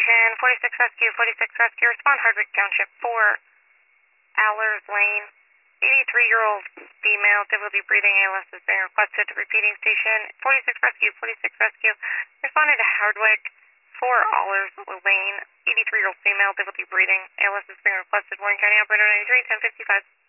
Station, 46 Rescue, respond Hardwick Township 4, Allers Lane. 83-year-old female, difficulty breathing, ALS is being requested. Repeating station, 46 Rescue, responded to Hardwick 4, Allers Lane. 83-year-old female, difficulty breathing, ALS is being requested. Warren County Operator 93, 1055.